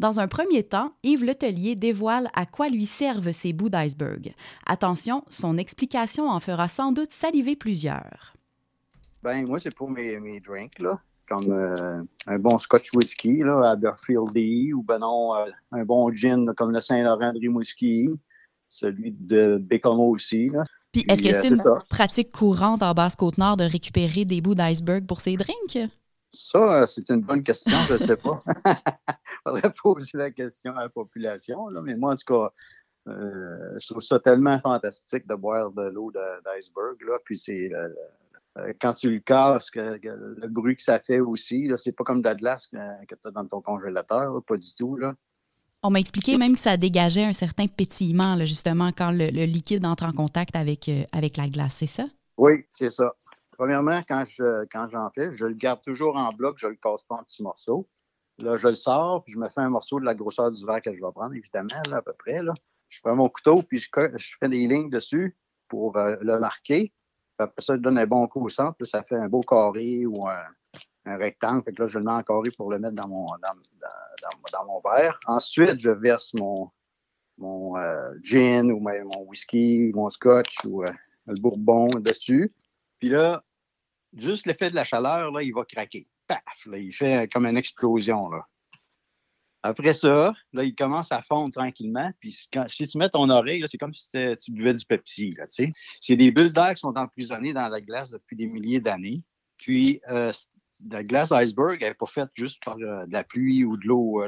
Dans un premier temps, Yves Letellier dévoile à quoi lui servent ces bouts d'iceberg. Attention, son explication en fera sans doute saliver plusieurs. Ben, moi, c'est pour mes drinks, là. Comme un bon Scotch whisky, là, Aberfieldy, ou ben non, un bon gin là, comme le Saint-Laurent de Rimouski, celui de Bécomo aussi, là. Puis, est-ce que c'est une ça. pratique courante en Basse-Côte-Nord de récupérer des bouts d'iceberg pour ses drinks? Ça, c'est une bonne question, je ne sais pas. Il faudrait poser la question à la population, là. Mais moi, en tout cas, je trouve ça tellement fantastique de boire de l'eau d'iceberg, là. Puis c'est quand tu le casses, que le bruit que ça fait aussi, là, c'est pas comme de la glace que tu as dans ton congélateur, là, pas du tout, là. On m'a expliqué même que ça dégageait un certain pétillement, là, justement, quand le liquide entre en contact avec la glace, c'est ça? Oui, c'est ça. Premièrement, quand j'en fais, je le garde toujours en bloc, je le casse pas en petits morceaux. Là, je le sors, puis je me fais un morceau de la grosseur du verre que je vais prendre, évidemment, là, à peu près, là. Je prends mon couteau, puis je fais des lignes dessus pour le marquer. Après ça, je donne un bon coup au centre, puis ça fait un beau carré ou un rectangle. Fait que là, je le mets en carré pour le mettre dans mon verre. Ensuite, je verse mon gin ou mon whisky, mon scotch ou le bourbon dessus. Puis là, juste l'effet de la chaleur, là, il va craquer. Paf! Là, il fait comme une explosion, là. Après ça, là, il commence à fondre tranquillement. Puis si tu mets ton oreille, là, c'est comme si tu buvais du Pepsi, là, tu sais. C'est des bulles d'air qui sont emprisonnées dans la glace depuis des milliers d'années. Puis, la glace iceberg, elle n'est pas faite juste par de la pluie ou de l'eau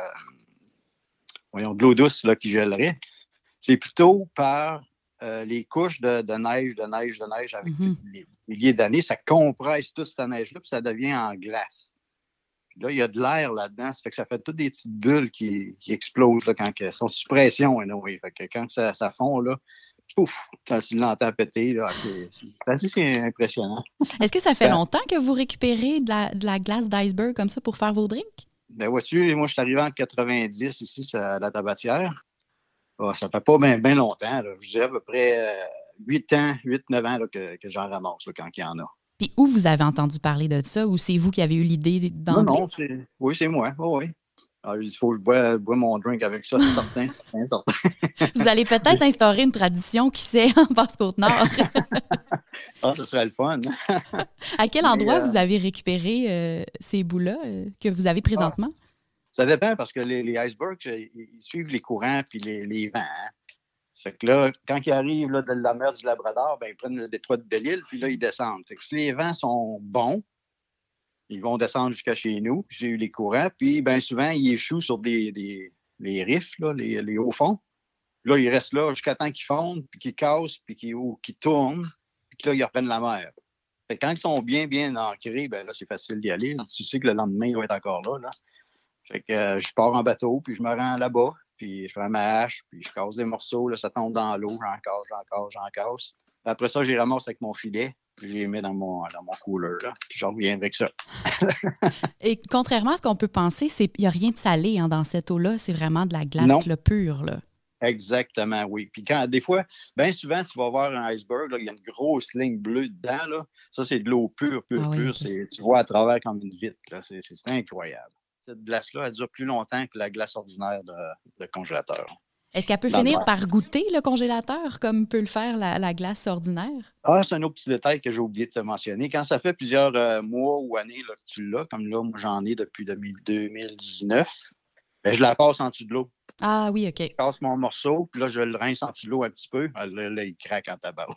douce là, qui gèlerait. C'est plutôt par les couches de neige avec les milliers d'années. Ça compresse toute cette neige-là, puis ça devient en glace. Puis là, il y a de l'air là-dedans. Ça fait que ça fait toutes des petites bulles qui explosent là, quand elles sont sous pression. Anyway. Fait que quand ça fond, là, pouf, quand tu l'entends péter, là, c'est impressionnant. Est-ce que ça fait longtemps que vous récupérez de la glace d'iceberg comme ça pour faire vos drinks? Ben vois-tu, moi, je suis arrivé en 90 ici à la Tabatière. Oh, ça fait pas bien longtemps. Là. Je dirais à peu près 8-9 ans là, que j'en ramasse là, quand il y en a. Puis où vous avez entendu parler de ça, ou c'est vous qui avez eu l'idée d'emblée? Non, c'est moi. Oh, oui. Alors, il faut que je bois mon drink avec ça, certain. Vous allez peut-être instaurer une tradition, qui sait, en Basse-Côte-Nord. Ah, ça serait le fun. À quel endroit vous avez récupéré ces bouts-là que vous avez présentement? Ça dépend parce que les icebergs, ils suivent les courants puis les vents. Hein. Ça fait que là, quand ils arrivent là, de la mer du Labrador, ben, ils prennent le détroit de Belle-Île puis là, ils descendent. Fait que si les vents sont bons, ils vont descendre jusqu'à chez nous. J'ai eu les courants. Puis, bien souvent, ils échouent sur les rifts, là, les hauts fonds. Puis là, ils restent là jusqu'à temps qu'ils fondent, puis qu'ils cassent, puis qu'ils tournent. Puis là, ils reprennent la mer. Fait que quand ils sont bien ancrés, ben là, c'est facile d'y aller. Tu sais que le lendemain, il va être encore là. Fait que je pars en bateau, puis je me rends là-bas, puis je fais ma hache, puis je casse des morceaux, là, ça tombe dans l'eau, j'en casse. Après ça, je les ramasse avec mon filet, puis je les mets dans mon cooler, là, puis je reviens avec ça. Et contrairement à ce qu'on peut penser, il n'y a rien de salé dans cette eau-là, c'est vraiment de la glace pure, là. Exactement, oui. Puis des fois, bien souvent, tu vas voir un iceberg, là, il y a une grosse ligne bleue dedans, là. Ça, c'est de l'eau pure. Okay. Tu vois à travers comme une vitre, là. C'est incroyable. Cette glace-là, elle dure plus longtemps que la glace ordinaire de congélateur. Est-ce qu'elle peut finir par goûter le congélateur, comme peut le faire la glace ordinaire? Ah, c'est un autre petit détail que j'ai oublié de te mentionner. Quand ça fait plusieurs mois ou années là, que tu l'as, comme là, moi, j'en ai depuis 2019, ben, je la passe en dessous de l'eau. Ah oui, OK. Je passe mon morceau, puis là, je le rince en dessous de l'eau un petit peu. Là, il craque en tabac.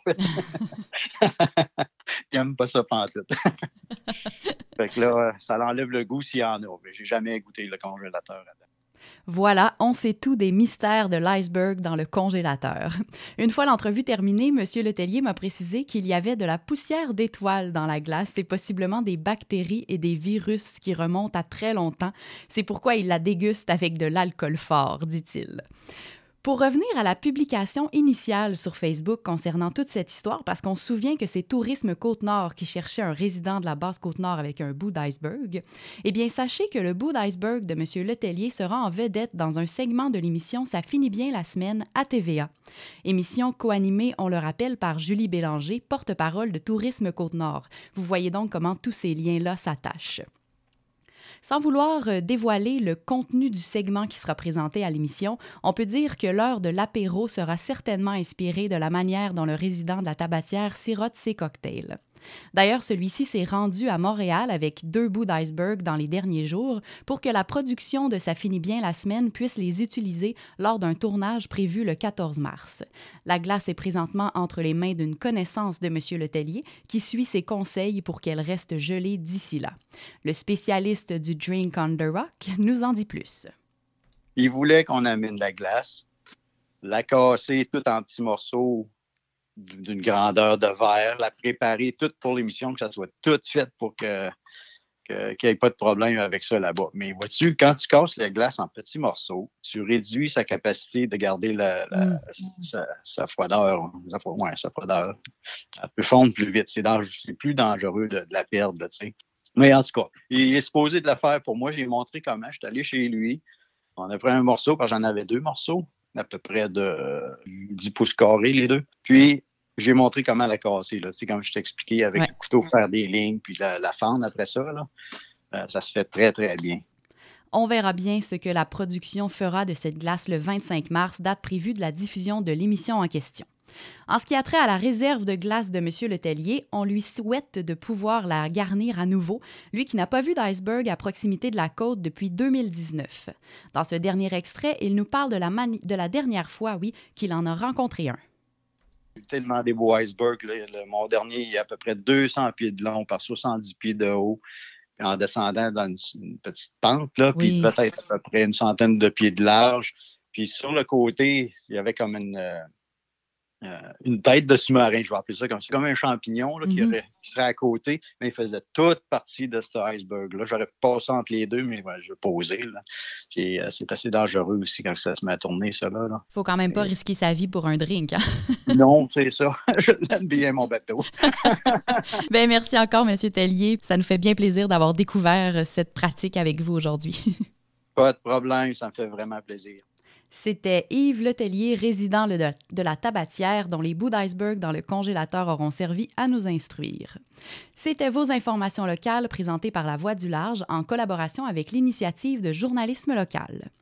Il n'aime pas ça pantoute. Fait que là, ça l'enlève le goût s'il y en a. Mais j'ai jamais goûté le congélateur là-dedans. Voilà, on sait tout des mystères de l'iceberg dans le congélateur. Une fois l'entrevue terminée, M. Letellier m'a précisé qu'il y avait de la poussière d'étoiles dans la glace et possiblement des bactéries et des virus qui remontent à très longtemps. C'est pourquoi il la déguste avec de l'alcool fort, dit-il. Pour revenir à la publication initiale sur Facebook concernant toute cette histoire, parce qu'on se souvient que c'est Tourisme Côte-Nord qui cherchait un résident de la Basse-Côte-Nord avec un bout d'iceberg, eh bien, sachez que le bout d'iceberg de M. Letellier sera en vedette dans un segment de l'émission Ça finit bien la semaine à TVA. Émission co-animée, on le rappelle, par Julie Bélanger, porte-parole de Tourisme Côte-Nord. Vous voyez donc comment tous ces liens-là s'attachent. Sans vouloir dévoiler le contenu du segment qui sera présenté à l'émission, on peut dire que l'heure de l'apéro sera certainement inspirée de la manière dont le résident de la tabatière sirote ses cocktails. D'ailleurs, celui-ci s'est rendu à Montréal avec 2 bouts d'iceberg dans les derniers jours pour que la production de Ça finit bien la semaine puisse les utiliser lors d'un tournage prévu le 14 mars. La glace est présentement entre les mains d'une connaissance de M. Letellier qui suit ses conseils pour qu'elle reste gelée d'ici là. Le spécialiste du Drink on the Rock nous en dit plus. Il voulait qu'on amène la glace, la casser tout en petits morceaux d'une grandeur de verre, la préparer toute pour l'émission, que ça soit tout fait pour qu'il n'y ait pas de problème avec ça là-bas. Mais vois-tu, quand tu casses la glace en petits morceaux, tu réduis sa capacité de garder sa froideur. Sa froideur. Elle peut fondre plus vite. C'est plus dangereux de la perdre, tu sais. Mais en tout cas, il est supposé de la faire pour moi. J'ai montré comment. Je suis allé chez lui. On a pris un morceau, parce que j'en avais 2 morceaux, à peu près de 10 pouces carrés, les 2. Puis, j'ai montré comment la casser, là. Tu sais, comme je t'ai expliqué, avec le couteau, faire des lignes, puis la fendre après ça, là. Ça se fait très, très bien. On verra bien ce que la production fera de cette glace le 25 mars, date prévue de la diffusion de l'émission en question. En ce qui a trait à la réserve de glace de M. Letellier, on lui souhaite de pouvoir la garnir à nouveau, lui qui n'a pas vu d'iceberg à proximité de la côte depuis 2019. Dans ce dernier extrait, il nous parle de la dernière fois, qu'il en a rencontré un. J'ai tellement des beaux icebergs. Mon dernier, il y a à peu près 200 pieds de long par 70 pieds de haut. Puis en descendant dans une petite pente, là, puis peut-être à peu près une centaine de pieds de large. Puis sur le côté, il y avait comme une tête de sous-marin, je vais appeler ça comme ça, comme un champignon là, qui serait à côté, mais il faisait toute partie de cet iceberg-là. J'aurais passé entre les deux, mais je vais poser. C'est assez dangereux aussi quand ça se met à tourner, ça. Là. Faut quand même pas risquer sa vie pour un drink. Hein? Non, c'est ça. Je l'aime bien, mon bateau. Ben, merci encore, M. Tellier. Ça nous fait bien plaisir d'avoir découvert cette pratique avec vous aujourd'hui. Pas de problème, ça me fait vraiment plaisir. C'était Yves Letellier, résident de la tabatière, dont les bouts d'iceberg dans le congélateur auront servi à nous instruire. C'était vos informations locales présentées par La Voix du Large en collaboration avec l'Initiative de journalisme local.